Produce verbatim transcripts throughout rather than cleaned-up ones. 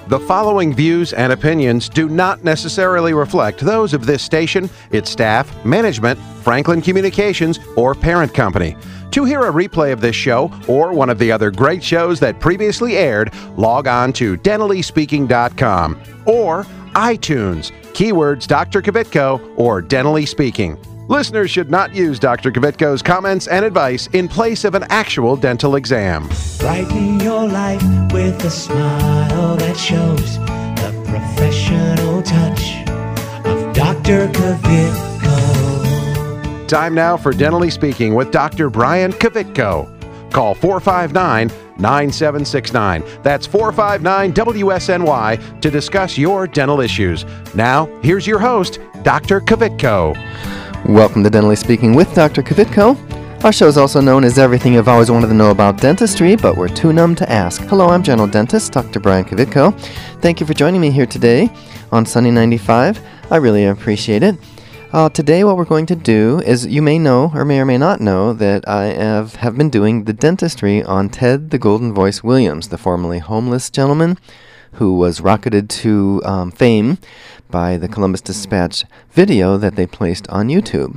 The following views and opinions do not necessarily reflect those of this station, its staff, management, Franklin Communications, or parent company. To hear a replay of this show or one of the other great shows that previously aired, log on to dentally speaking dot com or iTunes, keywords Doctor Kvitko or Dentally Speaking. Listeners should not use Doctor Kvitko's comments and advice in place of an actual dental exam. Brighten your life with a smile that shows the professional touch of Doctor Kvitko. Time now for Dentally Speaking with Doctor Brian Kvitko. Call four five nine, nine seven six nine. That's four five nine W S N Y to discuss your dental issues. Now, here's your host, Doctor Kvitko. Welcome to Dentally Speaking with Doctor Kvitko. Our show is also known as Everything You've Always Wanted to Know About Dentistry, but we're too numb to ask. Hello, I'm General Dentist Doctor Brian Kvitko. Thank you for joining me here today on Sunny ninety-five. I really appreciate it. Uh, today what we're going to do is, you may know or may or may not know that I have, have been doing the dentistry on Ted the Golden Voice Williams, the formerly homeless gentleman who was rocketed to um, fame by the Columbus Dispatch video that they placed on YouTube.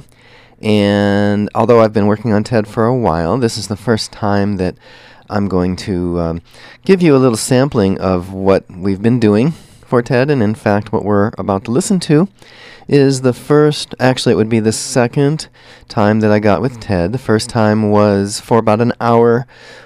And although I've been working on Ted for a while, this is the first time that I'm going to um, give you a little sampling of what we've been doing for Ted, and in fact what we're about to listen to is the first, actually it would be the second time that I got with Ted. The first time was for about an hour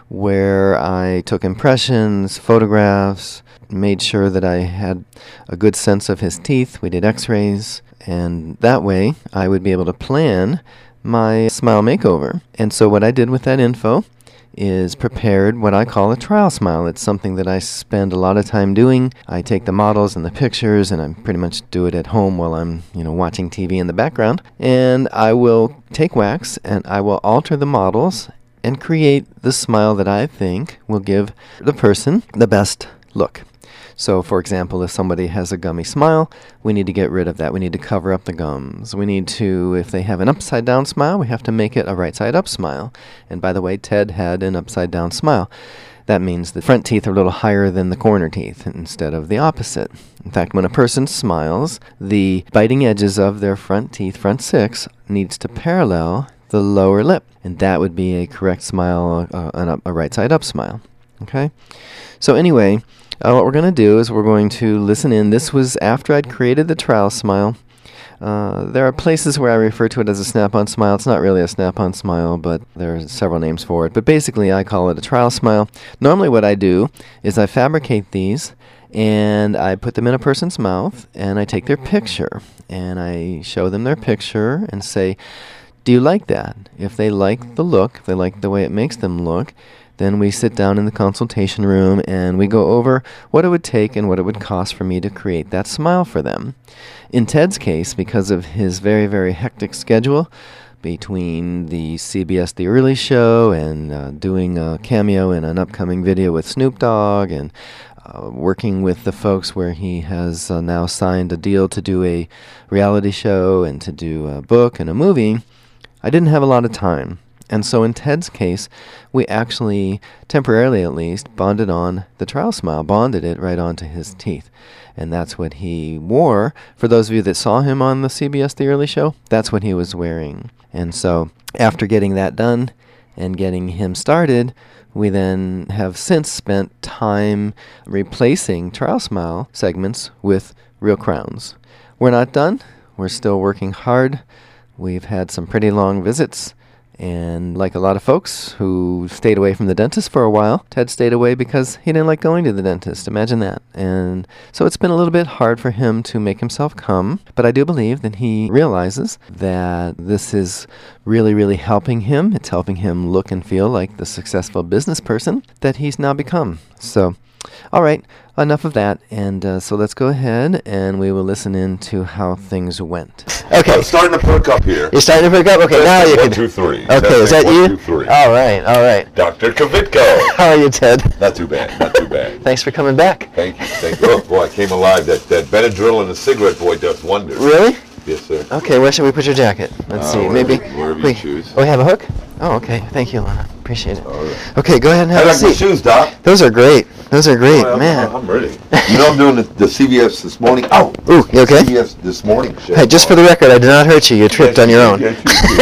where I took impressions, photographs, made sure that I had a good sense of his teeth. We did x-rays, and that way I would be able to plan my smile makeover. And so what I did with that info is prepared what I call a trial smile. It's something that I spend a lot of time doing. I take the models and the pictures, and I pretty much do it at home while I'm, you know, watching T V in the background. And I will take wax and I will alter the models and create the smile that I think will give the person the best look. So, for example, if somebody has a gummy smile, we need to get rid of that. We need to cover up the gums. We need to, if they have an upside-down smile, we have to make it a right-side-up smile. And by the way, Ted had an upside-down smile. That means the front teeth are a little higher than the corner teeth instead of the opposite. In fact, when a person smiles, the biting edges of their front teeth, front six, needs to parallel the lower lip. And that would be a correct smile, uh, a, a right-side-up smile. Okay? So anyway, Uh, what we're going to do is we're going to listen in. This was after I'd created the trial smile. Uh, there are places where I refer to it as a snap-on smile. It's not really a snap-on smile, but there are several names for it. But basically, I call it a trial smile. Normally what I do is I fabricate these, and I put them in a person's mouth, and I take their picture, and I show them their picture and say, do you like that? If they like the look, if they like the way it makes them look, then we sit down in the consultation room and we go over what it would take and what it would cost for me to create that smile for them. In Ted's case, because of his very, very hectic schedule between the C B S The Early Show and uh, doing a cameo in an upcoming video with Snoop Dogg and uh, working with the folks where he has uh, now signed a deal to do a reality show and to do a book and a movie, I didn't have a lot of time. And so in Ted's case, we actually, temporarily at least, bonded on the trial smile, bonded it right onto his teeth. And that's what he wore. For those of you that saw him on the C B S The Early Show, that's what he was wearing. And so after getting that done and getting him started, we then have since spent time replacing trial smile segments with real crowns. We're not done. We're still working hard. We've had some pretty long visits. And like a lot of folks who stayed away from the dentist for a while, Ted stayed away because he didn't like going to the dentist. Imagine that. And so it's been a little bit hard for him to make himself come. But I do believe that he realizes that this is really, really helping him. It's helping him look and feel like the successful business person that he's now become. So, all right, enough of that. And uh, so let's go ahead and we will listen in to how things went. Okay. I'm starting to perk up here. You're starting to perk up? Okay, now you one, can. two, three. Okay, Testing, is that one, you? Two, three. All right, all right. Doctor Kvitko. How are you, Ted? Not too bad, not too bad. Thanks for coming back. Thank you, thank you. Oh, boy, I came alive. That, that Benadryl and the cigarette boy does wonders. Really? Yes, sir. Okay, where should we put your jacket? Let's Uh, see, wherever- maybe. wherever you we, choose. Oh, we have a hook? Oh, okay. Thank you, Lana. Appreciate it. All right. Okay, go ahead and I have a like the seat. shoes, Doc. Those are great. Those are great, Oh, I'm, man. I'm ready. You know I'm doing the, the C B S This Morning. Oh, Ooh, you okay? C B S This Morning show. Hey, just for the record, I did not hurt you. You tripped Yes, on your you own. did.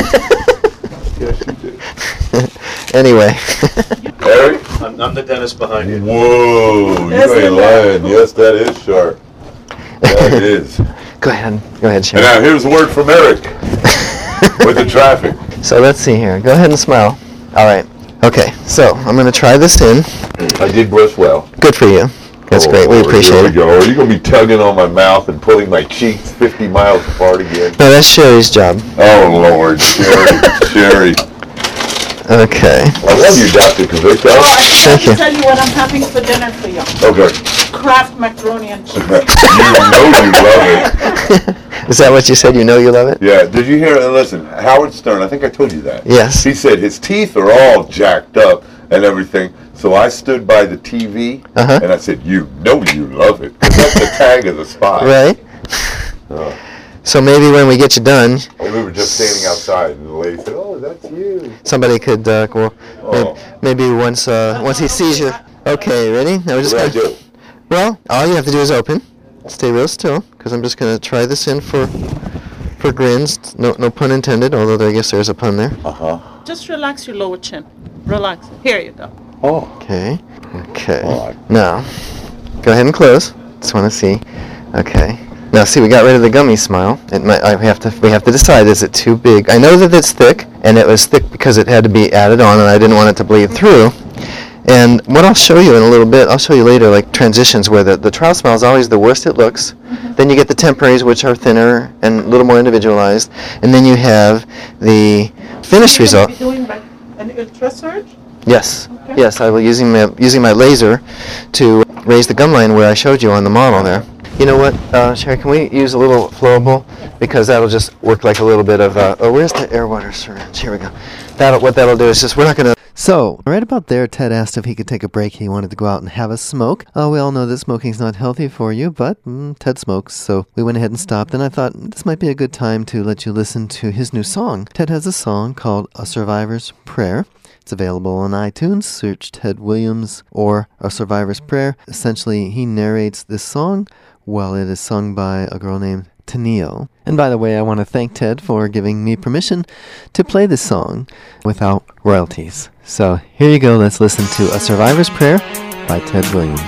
Yes, you did. Yes, you did. Anyway. Eric? I'm, I'm the dentist behind you. Whoa, you ain't lying. Yes, that is sharp. That is. Go ahead. Go ahead, And Sharon. now here's a word from Eric with the traffic. So let's see here. Go ahead and smile. All right. Okay. So I'm going to try this in. I did brush well. Good for you. That's Oh, great. We Lord, appreciate here it. we go. Are you going to be tugging on my mouth and pulling my cheeks fifty miles apart again? No, that's Sherry's job. Oh, Lord. Sherry. Sherry. Okay. I love you, Doctor Kavicko. Oh, I Thank forgot you. to tell you what I'm having for dinner for you. Okay. Kraft macaroni and cheese. You know you love it. Is that what you said? You know you love it? Yeah, did you hear, uh, listen, Howard Stern, I think I told you that. Yes. He said his teeth are all jacked up and everything, so I stood by the T V Uh-huh. and I said, you know you love it. 'Cause that's the tag of the spot. Right? Oh. So maybe when we get you done, And we were just standing outside and the lady said, oh, that's you. somebody could uh, go. Oh. Maybe, maybe once uh, once he sees you. Okay, ready? Now we're just What do I gonna. do? Well, all you have to do is open. Stay real still, because I'm just gonna try this in for for grins. No, no pun intended. Although I guess there's a pun there. Uh-huh. Just relax your lower chin. Relax. Here you go. Oh. Okay. Okay. Oh. Now, go ahead and close. Just want to see. Okay. Now, see, we got rid of the gummy smile. It might. I have to. We have to decide. Is it too big? I know that it's thick, and it was thick because it had to be added on, and I didn't want it to bleed through. And what I'll show you in a little bit, I'll show you later, like transitions where the, the trial smile is always the worst it looks. Mm-hmm. Then you get the temporaries, which are thinner and a little more individualized. And then you have the finished You're gonna result. be doing like an ultra surge? Yes, Okay. yes, I will using my, using my laser to raise the gum line where I showed you on the model there. You know what, uh, Sherry, can we use a little flowable? Because that'll just work like a little bit of, uh, oh, where's the air water syringe? Here we go. That'll, what that'll do is just, we're not going to. So, right about there, Ted asked if he could take a break. He wanted to go out and have a smoke. Uh, we all know that smoking's not healthy for you, but mm, Ted smokes, so we went ahead and stopped, and I thought this might be a good time to let you listen to his new song. Ted has a song called A Survivor's Prayer. It's available on iTunes. Search Ted Williams or A Survivor's Prayer. Essentially, he narrates this song while it is sung by a girl named Tennille. And by the way, I want to thank Ted for giving me permission to play this song without royalties. So here you go. Let's listen to A Survivor's Prayer by Ted Williams.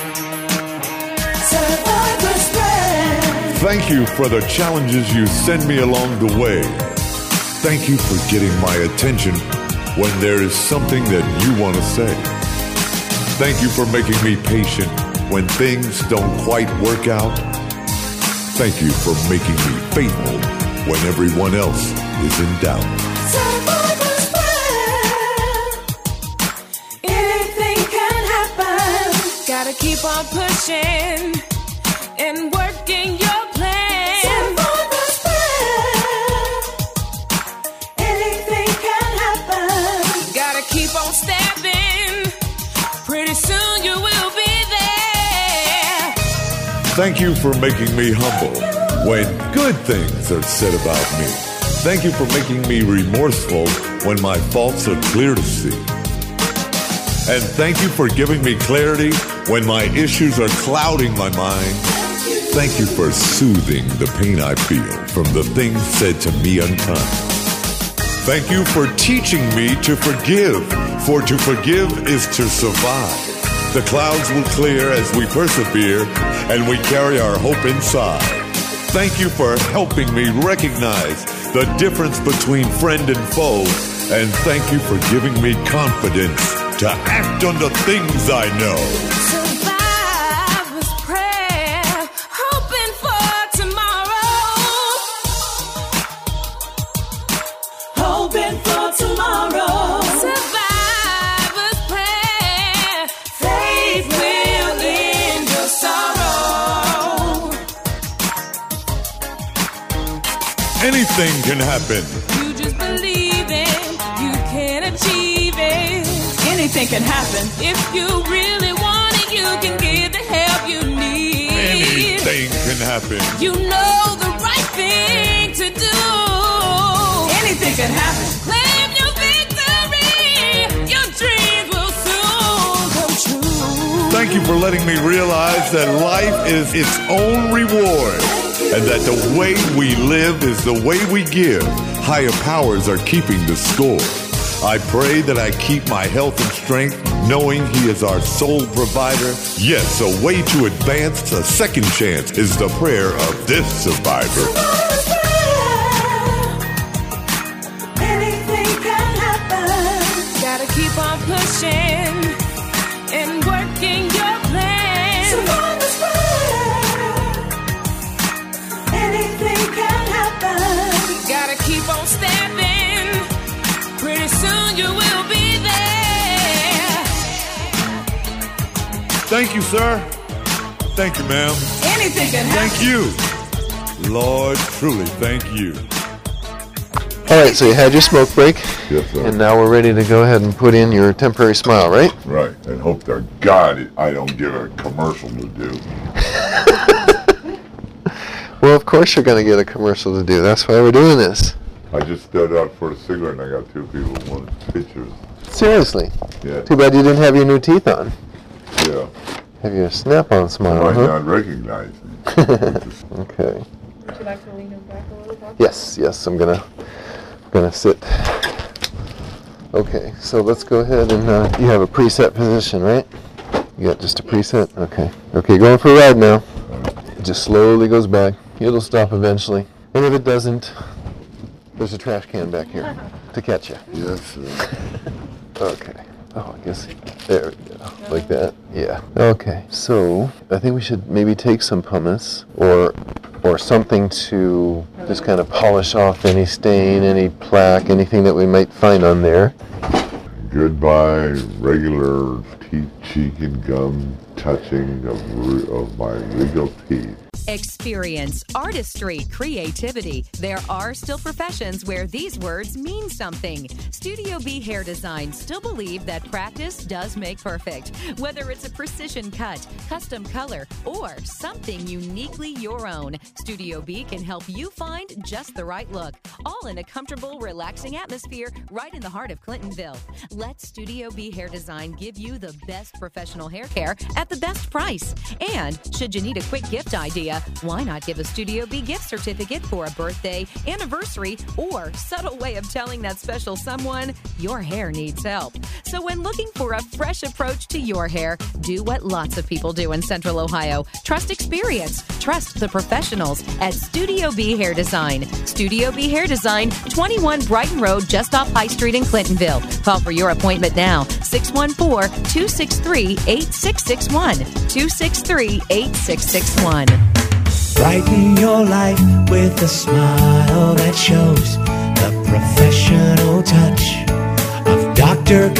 Thank you for the challenges you send me along the way. Thank you for getting my attention when there is something that you want to say. Thank you for making me patient when things don't quite work out. Thank you for making me faithful when everyone else is in doubt. Survivor's prayer. Anything can happen. Gotta keep on pushing and working your plan. Survivor's prayer. Anything can happen. Gotta keep on stepping. Pretty soon you will be there. Thank you for making me humble when good things are said about me. Thank you for making me remorseful when my faults are clear to see. And thank you for giving me clarity when my issues are clouding my mind. Thank you for soothing the pain I feel from the things said to me unkind. Thank you for teaching me to forgive, for to forgive is to survive. The clouds will clear as we persevere, and we carry our hope inside. Thank you for helping me recognize the difference between friend and foe, and thank you for giving me confidence to act on the things I know. Survivor's prayer, hoping for tomorrow. Hoping for tomorrow. Survivor's prayer, faith will end your sorrow. Anything can happen. You just believe it, you can achieve it. Anything can happen. If you really want it, you can get the help you need. Anything can happen. You know the right thing to do. Anything can happen. Claim your victory. Your dreams will soon come true. Thank Thank you for letting me realize that life is its own reward and that the way we live is the way we give. Higher powers are keeping the score. I pray that I keep my health and strength, knowing He is our sole provider. Yes, a way to advance a second chance is the prayer of this survivor. Anything can happen. Gotta keep on pushing and working your plan. Survivor's prayer. Anything can happen. Gotta keep on stepping. Pretty soon you will be there. Thank you, sir. Thank you, ma'am. Anything can happen. Thank you. Lord, truly, thank you. All right, so you had your smoke break, Yes, sir. and now we're ready to go ahead and put in your temporary smile, right? Right, and hope to God I don't get a commercial to do. Well, of course you're going to get a commercial to do. That's why we're doing this. I just stood out for a cigarette and I got two people who wanted pictures. Seriously. Yeah, Too bad you didn't have your new teeth on. yeah. Have your snap-on I smile, might huh? not recognize me. Okay. Would you like to lean it back a little bit? Yes, yes, I'm gonna gonna sit. Okay, so let's go ahead and uh, you have a preset position, right? You got just a preset? Okay. Okay, going for a ride now. It just slowly goes back. It'll stop eventually. And if it doesn't, there's a trash can back here to catch you. Yes, sir. Okay. Oh, I guess there we go. Like that. Yeah. Okay. So I think we should maybe take some pumice or or something to just kind of polish off any stain, any plaque, anything that we might find on there. Goodbye, regular teeth, cheek, and gum touching of, re- of my regal teeth. Experience, artistry, creativity. There are still professions where these words mean something. Studio B Hair Design still believe that practice does make perfect. Whether it's a precision cut, custom color, or something uniquely your own, Studio B can help you find just the right look. All in a comfortable, relaxing atmosphere right in the heart of Clintonville. Let Studio B Hair Design give you the best professional hair care at the best price. And should you need a quick gift idea, why not give a Studio B gift certificate for a birthday, anniversary, or subtle way of telling that special someone your hair needs help. So when looking for a fresh approach to your hair, do what lots of people do in Central Ohio. Trust experience. Trust the professionals at Studio B Hair Design. Studio B Hair Design, twenty-one Brighton Road, just off High Street in Clintonville. Call for your appointment now, six one four, two six three, eight six six one, two six three, eight six six one. Brighten your life with a smile that shows the professional touch of Doctor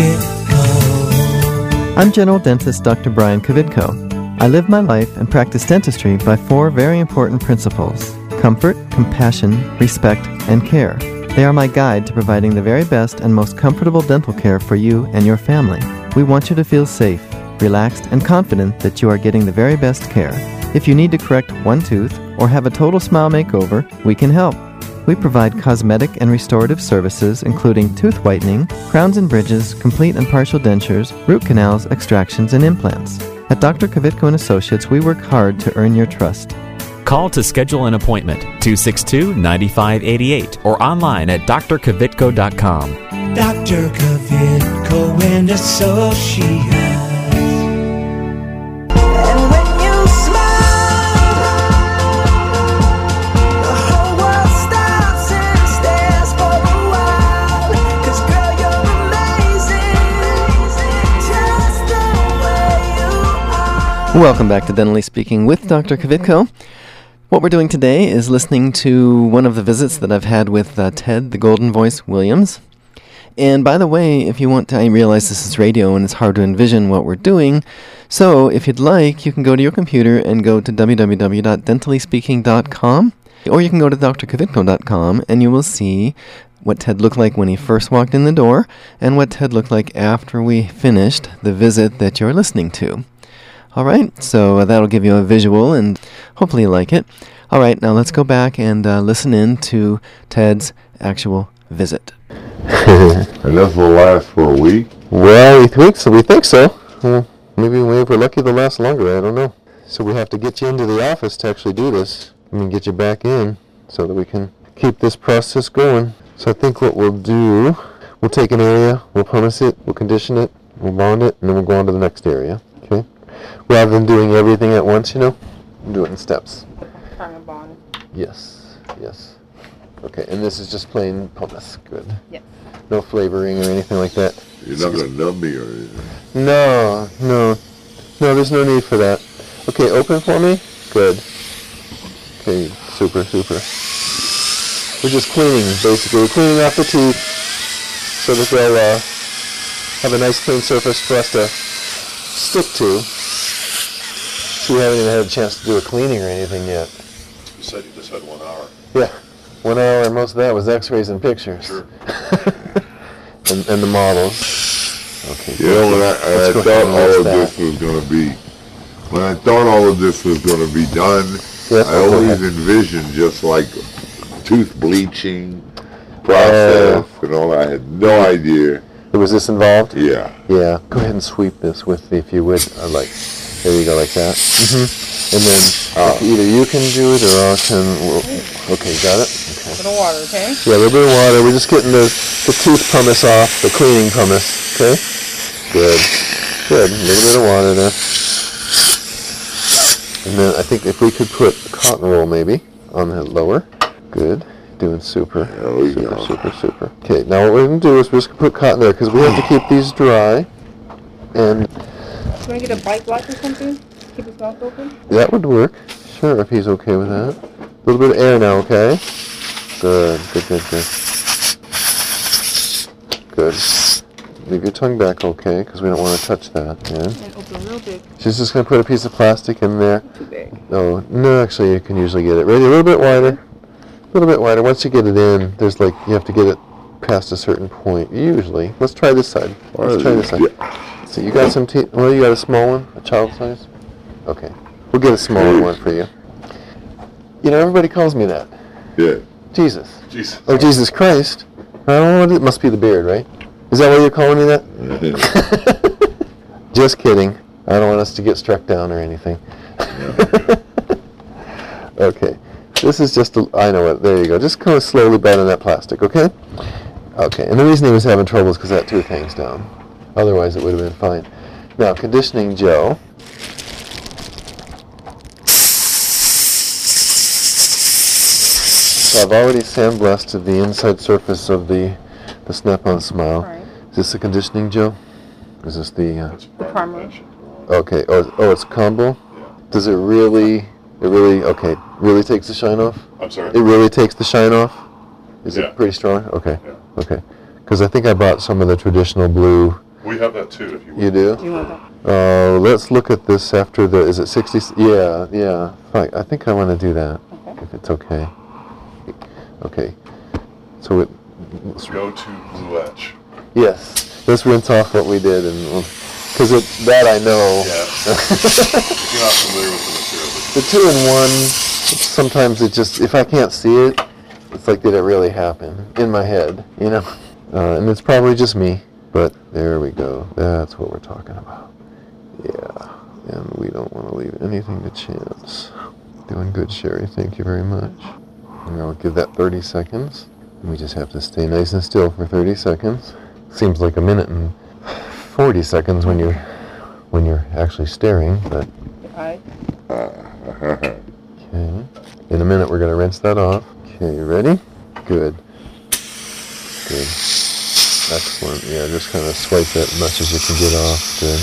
Kavitko. I'm General Dentist Doctor Brian Kavitko. I live my life and practice dentistry by four very important principles: comfort, compassion, respect, and care. They are my guide to providing the very best and most comfortable dental care for you and your family. We want you to feel safe, relaxed, and confident that you are getting the very best care. If you need to correct one tooth or have a total smile makeover, we can help. We provide cosmetic and restorative services including tooth whitening, crowns and bridges, complete and partial dentures, root canals, extractions, and implants. At Doctor Kavitko and Associates, we work hard to earn your trust. Call to schedule an appointment, two six two, nine five eight eight, or online at d r kavitko dot com. Doctor Kavitko and Associates. Welcome back to Dentally Speaking with Doctor Kavitko. What we're doing today is listening to one of the visits that I've had with uh, Ted, the Golden Voice Williams. And by the way, if you want to, I realize this is radio and it's hard to envision what we're doing. So if you'd like, you can go to your computer and go to w w w dot dentally speaking dot com, or you can go to d r kavitko dot com and you will see what Ted looked like when he first walked in the door and what Ted looked like after we finished the visit that you're listening to. All right, so uh, that'll give you a visual, and hopefully you like it. All right, now let's go back and uh, listen in to Ted's actual visit. And this will last for a week? Well, we think so. We think so. Uh, Maybe, maybe if we're lucky, they'll last longer. I don't know. So we have to get you into the office to actually do this. I mean, get you back in so that we can keep this process going. So I think what we'll do, we'll take an area, we'll pumice it, we'll condition it, we'll bond it, and then we'll go on to the next area. Okay? Rather than doing everything at once, you know, we'll do it in steps. Primer bond. Yes, yes. Okay, and this is just plain pumice. Good. Yes. No flavoring or anything like that. You're not going to numb me or anything. No, no. No, there's no need for that. Okay, open for me. Good. Okay, super, super. We're just cleaning, basically. We're cleaning off the teeth so that they'll uh, have a nice clean surface for us to stick to. So we haven't even had a chance to do a cleaning or anything yet. You said you just had one hour. Yeah, one hour, and most of that was x-rays and pictures. Sure. and, and the models. Okay. You know, when I, I Let's go thought ahead and all list of that. this was going to be, when I thought all of this was going to be done, Yes, I go always ahead. envisioned just like tooth bleaching process Uh, and all that. I had no idea. Was this involved? Yeah. Yeah. Go ahead and sweep this with, if you would, uh, like, there you go, like that. Mm-hmm. And then uh, either you can do it or I can. Well, okay, got it. Okay. A little water, okay? Yeah, a little bit of water. We're just getting the, the tooth pumice off, the cleaning pumice. Okay. Good. Good. A little bit of water there. And then I think if we could put cotton roll maybe on the lower. Good. Doing super. There we super, go. super, super. Okay, now what we're going to do is we're just going to put cotton there because we have to keep these dry. And You want to get a bite block or something? Keep his mouth open? that would work. Sure, if he's okay with that. A little bit of air now, okay? Good, good, good, good. Good. Leave your tongue back, okay? Because we don't want to touch that. Yeah. And open real big. She's just going to put a piece of plastic in there. Too big. Oh, no, actually, you can usually get it ready a little bit wider. A little bit wider. Once you get it in, there's like, you have to get it past a certain point, usually. Let's try this side. Let's try this side. Yeah. So you got some teeth. Well, you got a small one? A child size? Okay. We'll get a smaller one for you. You know, everybody calls me that. Yeah. Jesus. Jesus. Oh, Jesus Christ. I don't know what it must be the beard, right? Is that why you're calling me that? Just kidding. I don't want us to get struck down or anything. Okay. This is just, a, I know it. There you go. Just kind of slowly bite on that plastic, okay? Okay. And the reason he was having trouble is because that tooth hangs down. Otherwise, it would have been fine. Now, conditioning gel. So I've already sandblasted the inside surface of the, the Snap-on Smile. Right. Is this the conditioning gel? Is this the... Uh, The primer. okay. Oh, oh, it's combo? Does it really... It really... Okay. Really takes the shine off? I'm sorry? It really takes the shine off? Is Yeah. it pretty strong? Okay. Yeah. Okay. Because I think I bought some of the traditional blue. We have that too, if you You do? Do you want that? Uh, let's look at this after the, is it sixty? Yeah, yeah. Fine. I think I want to do that, Okay. if it's okay. Okay. So it, Go to Blue Edge. yes. Let's rinse off what we did, and because it that I know. Yeah. If you're not familiar with the material. The two in one. Sometimes it just, if I can't see it, it's like, did it really happen in my head? You know. Uh, and it's probably just me. But there we go. That's what we're talking about. Yeah. And we don't want to leave anything to chance. Doing good, Sherry. Thank you very much. And I'll give that thirty seconds. And we just have to stay nice and still for thirty seconds. Seems like a minute and forty seconds when you're when you're actually staring, but Eye. okay. In a minute we're gonna rinse that off. Okay, you ready? Good. Good. Excellent. Yeah, just kind of swipe that as much as you can get off. Good.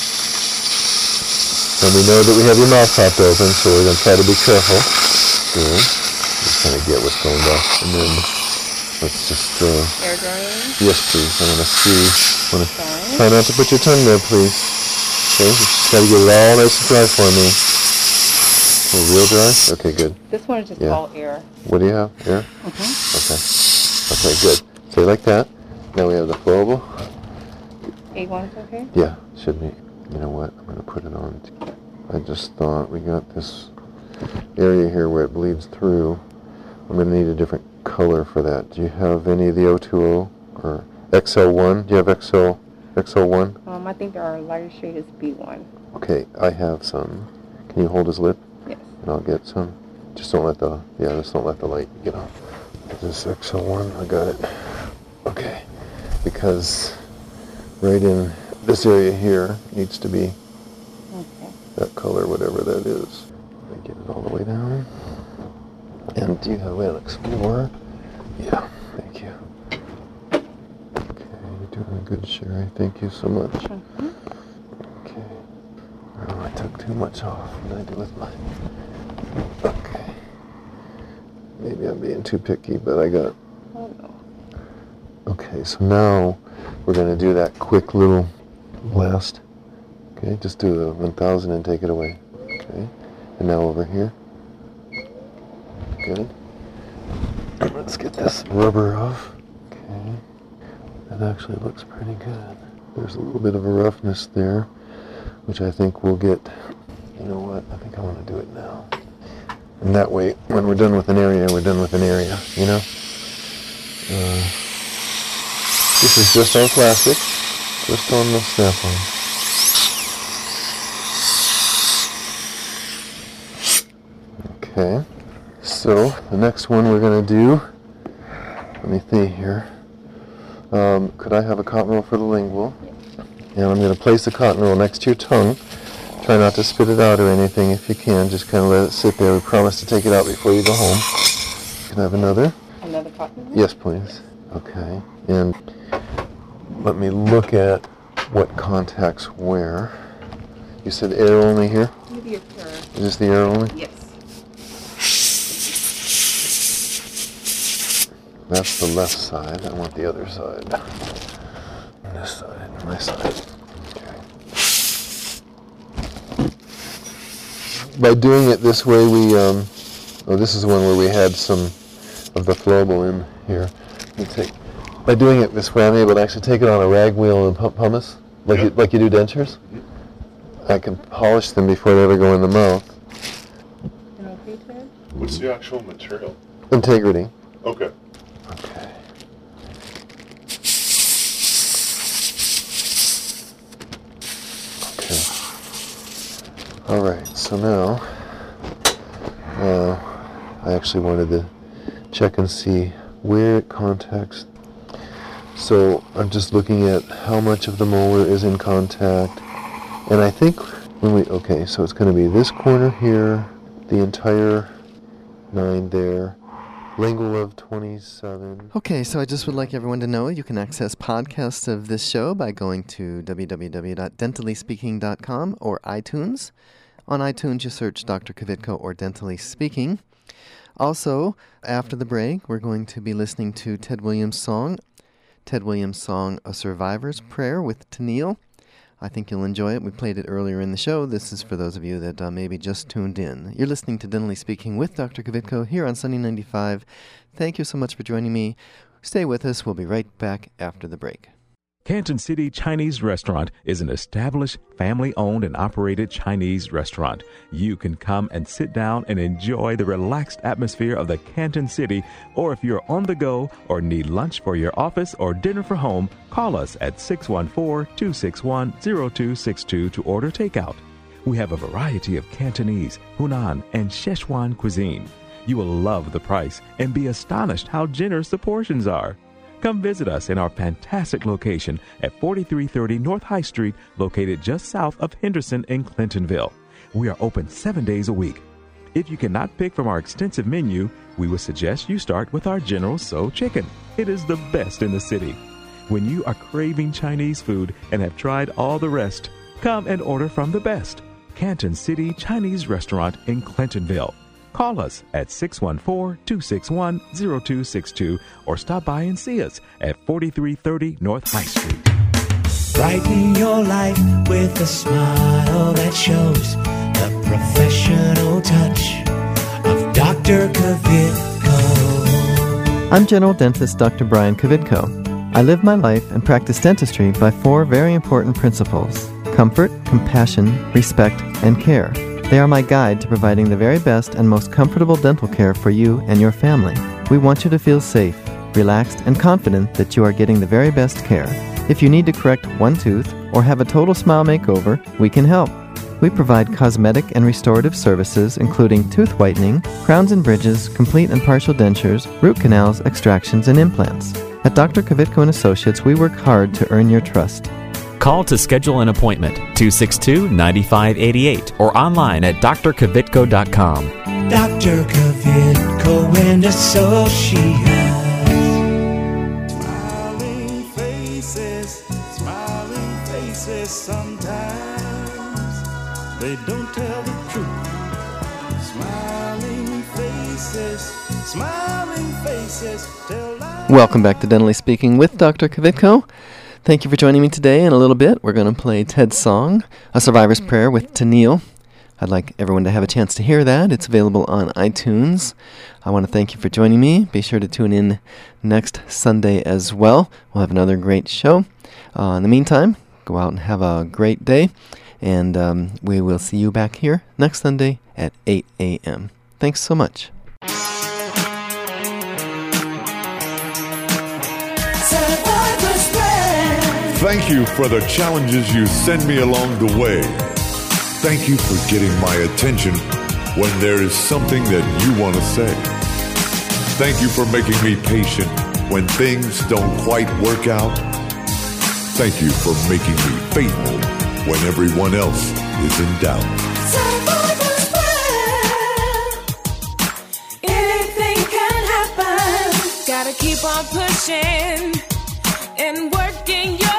And we know that we have your mouth popped open, so we're going to try to be careful. Good. Just kind of get what's going on. And then let's just, uh, Air drying. yes, please. I want to see. Wanna, Fine. try not to put your tongue there, please. Okay, you just got to get it all nice and dry for me. Oh, real dry? Okay, good. This one is just Yeah. all air. What do you have? Air? Mm-hmm. Okay. Okay, good. So like that. Now we have the flowable. A one is okay? Yeah, should be. You know what? I'm going to put it on. I just thought we got this area here where it bleeds through. I'm going to need a different color for that. Do you have any of the O two O or X L one? Do you have X L X O one? Um, I think our lighter shade is B one. Okay, I have some. Can you hold his lip? Yes. And I'll get some. Just don't let the, yeah, just don't let the light get off. This X O one, I got it. Okay, because right in this area here needs to be okay. that color, whatever that is. Let me get it all the way down. And do you have an Explorer? Yeah, thank you. Okay, you're doing good, Sherry. Thank you so much. Mm-hmm. Okay. Oh, I took too much off. What did I do with my... Okay. Maybe I'm being too picky, but I got... Oh, no. Okay, so now we're going to do that quick little blast. Okay, just do the one thousand and take it away. Okay, and now over here. Good. Let's get this rubber off. Okay, that actually looks pretty good. There's a little bit of a roughness there, which I think we'll get. You know what? I think I want to do it now. And that way, when we're done with an area, we're done with an area, you know? Uh, this is just on plastic, just on the snap-on. Okay, so the next one we're going to do, let me see here. Um, could I have a cotton roll for the lingual? And I'm going to place the cotton roll next to your tongue. Try not to spit it out or anything if you can. Just kind of let it sit there. We promise to take it out before you go home. Can I have another? Another cotton roll? Yes, please. Okay. And let me look at what contacts where. You said air only here? Maybe a pair. Is this the air only? Yes. That's the left side. I want the other side. And this side, my side. By doing it this way, we, um, oh, this is one where we had some of the flowable in here. We take, by doing it this way, I'm able to actually take it on a rag wheel and pump pumice, like, Yep. you, like you do dentures. I can polish them before they ever go in the mouth. And okay, Ted? What's the actual material? Integrity. Okay. Okay. Okay. All right, so now, uh, I actually wanted to check and see where it contacts. So I'm just looking at how much of the molar is in contact. And I think when we, okay, so it's going to be this corner here, the entire nine there, lingual of twenty-seven. Okay, so I just would like everyone to know you can access podcasts of this show by going to w w w dot dentally speaking dot com or iTunes. On iTunes, you search Doctor Kvitko or Dentally Speaking. Also, after the break, we're going to be listening to Ted Williams' song, Ted Williams' song, A Survivor's Prayer with Tennille. I think you'll enjoy it. We played it earlier in the show. This is for those of you that uh, maybe just tuned in. You're listening to Dentally Speaking with Doctor Kvitko here on Sunny ninety-five. Thank you so much for joining me. Stay with us. We'll be right back after the break. Canton City Chinese Restaurant is an established, family-owned and operated Chinese restaurant. You can come and sit down and enjoy the relaxed atmosphere of the Canton City, or if you're on the go or need lunch for your office or dinner for home, call us at six one four, two six one, zero two six two to order takeout. We have a variety of Cantonese, Hunan, and Szechuan cuisine. You will love the price and be astonished how generous the portions are. Come visit us in our fantastic location at forty-three thirty North High Street, located just south of Henderson in Clintonville. We are open seven days a week. If you cannot pick from our extensive menu, we would suggest you start with our General Tso chicken. It is the best in the city. When you are craving Chinese food and have tried all the rest, come and order from the best. Canton City Chinese Restaurant in Clintonville. Call us at six one four, two six one, zero two six two or stop by and see us at forty-three thirty North High Street. Brighten your life with a smile that shows the professional touch of Doctor Kvitko. I'm General Dentist Doctor Brian Kvitko. I live my life and practice dentistry by four very important principles: comfort, compassion, respect, and care. They are my guide to providing the very best and most comfortable dental care for you and your family. We want you to feel safe, relaxed, and confident that you are getting the very best care. If you need to correct one tooth or have a total smile makeover, we can help. We provide cosmetic and restorative services including tooth whitening, crowns and bridges, complete and partial dentures, root canals, extractions, and implants. At Doctor Kvitko and Associates, we work hard to earn your trust. Call to schedule an appointment, two six two, nine five eight eight, or online at d r kvitko dot com. Doctor Kvitko and Associates. Smiling faces, smiling faces sometimes. They don't tell the truth. Smiling faces, smiling faces tell lies. Welcome back to Dentally Speaking with Doctor Kvitko. Thank you for joining me today. In a little bit, we're going to play Ted's song, A Survivor's Prayer with Tennille. I'd like everyone to have a chance to hear that. It's available on iTunes. I want to thank you for joining me. Be sure to tune in next Sunday as well. We'll have another great show. Uh, in the meantime, go out and have a great day. And um, we will see you back here next Sunday at eight a.m. Thanks so much. Thank you for the challenges you send me along the way. Thank you for getting my attention when there is something that you want to say. Thank you for making me patient when things don't quite work out. Thank you for making me faithful when everyone else is in doubt. Anything can happen. Gotta keep on pushing and working your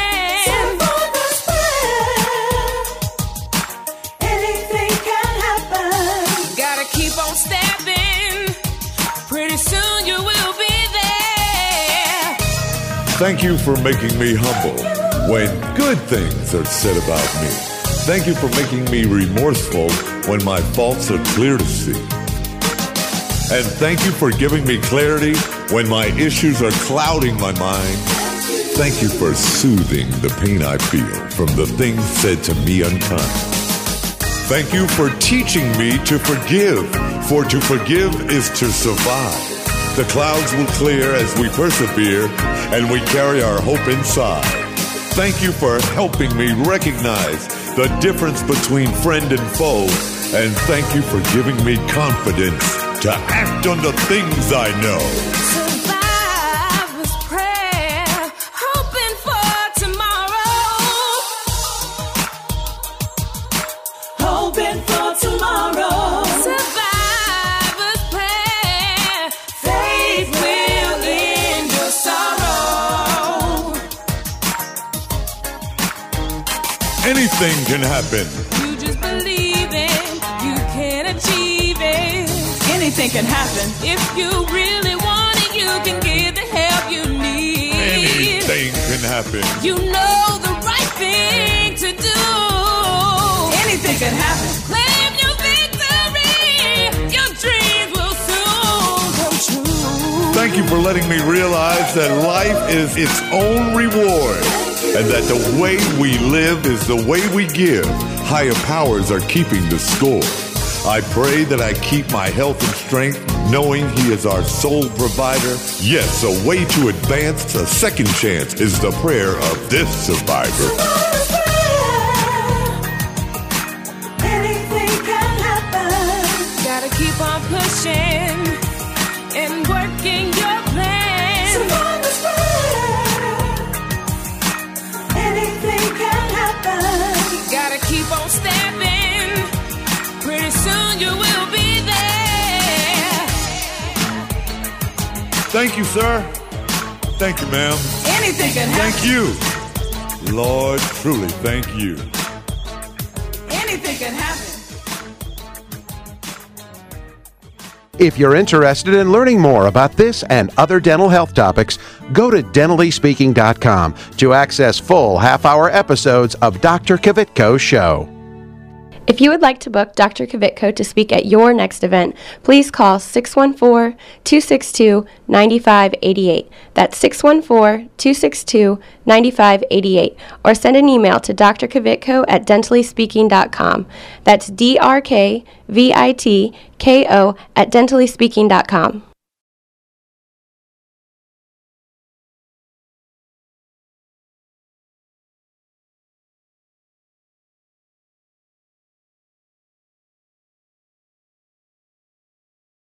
Thank you for making me humble when good things are said about me. Thank you for making me remorseful when my faults are clear to see. And thank you for giving me clarity when my issues are clouding my mind. Thank you for soothing the pain I feel from the things said to me unkind. Thank you for teaching me to forgive, for to forgive is to survive. The clouds will clear as we persevere, and we carry our hope inside. Thank you for helping me recognize the difference between friend and foe, and thank you for giving me confidence to act on the things I know. Survivor's prayer, hoping for tomorrow. Hoping for tomorrow. Survivor's prayer, faith will end your sorrow. Anything can happen. You just believe it, you can achieve it. Anything can happen. If you really want it, you can get the help you need. Anything can happen. You know the right thing to do. Anything can happen. Claim your victory. Your dreams will soon come true. Thank you for letting me realize that life is its own reward, and that the way we live is the way we give. Higher powers are keeping the score. I pray that I keep my health and strength, knowing He is our sole provider. Yes, a way to advance a second chance is the prayer of this survivor. Anything can happen. Gotta keep on pushing and working your plan. Survivor's prayer. Anything can happen. Gotta keep on stepping. Pretty soon you will be there. Thank you, sir. Thank you, ma'am. Anything can happen. Thank you. Lord, truly, thank you. Anything can happen. If you're interested in learning more about this and other dental health topics, go to dentally speaking dot com to access full half-hour episodes of Doctor Kvitko's show. If you would like to book Doctor Kvitko to speak at your next event, please call six one four, two six two, nine five eight eight. That's six one four, two six two, nine five eight eight. Or send an email to d r kvitko at dentally speaking dot com. That's D R K V I T K O at dentally speaking dot com.